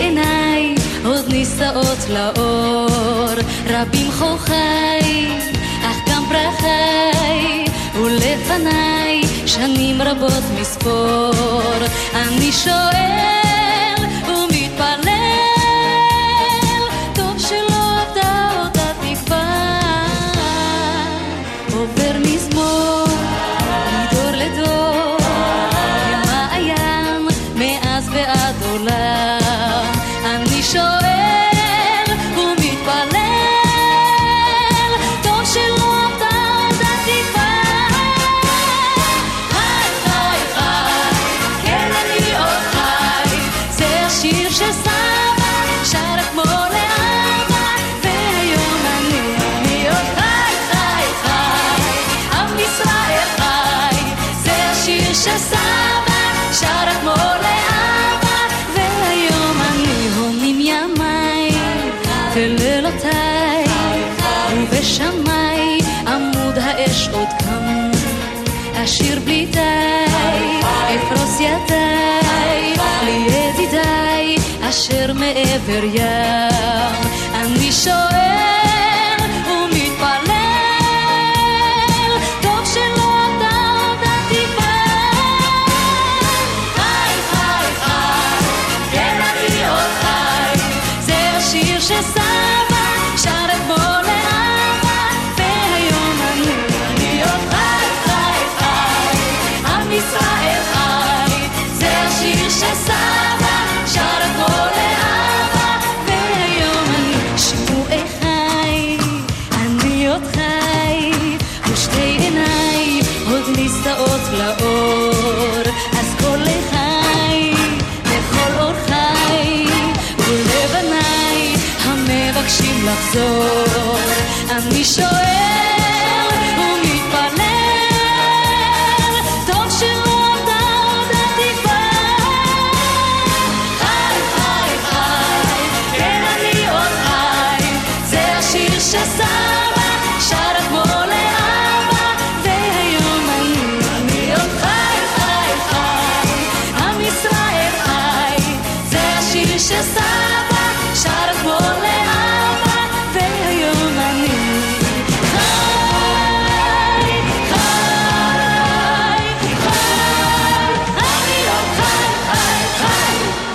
עיניי עוד נישאות לאור, רבים חוכי אך גם פרחי, ולפניי שנים רבות מספור. אני שואל ומתפלל, טוב שלא עבדה אותה תקווה. עובר מזמור מדור לדור, כמעיין מאז ועד עולם. אני שואל ומתפלל, טוב שלא עבדה אותה תקווה. חי חי חי, כן אני עוד חי, זה השיר של סבא שרה כמו לאבא, והיום אני עוד חי חי חי, עם ישראל חי, זה השיר של סבא שרה כמו לאבא, והיום אני הונים ימיי ולילותיי, ובשמי עמוד האש עוד קם. אשיר בלי די, אפרוס ידיי לידידיי אשר מעבר ים. אני שואל ומתפלל, טוב שלא עבדה אותה תקווה. חי חי חי, כן אני עוד חי, זה השיר שסבא שרה כמו לאבא, והיום אני עוד חי חי חי, עם ישראל חי, זה השיר שסבא שרה כמו לאבא, והיום אני שמועי חי, אני עוד חי, ושתי עיניי עוד נישאות לאור. אז כל לחי וכל אור חי, ולבניי המבקשים לחזור. אני שואל ומתפלל, טוב שלא עבדה אותה תקווה. חי חי חי, כן אני עוד חי, זה השיר שסבא שרה כמו לאבא, והיום אני עוד חי חי חי, עם ישראל חי, זה השיר שסבא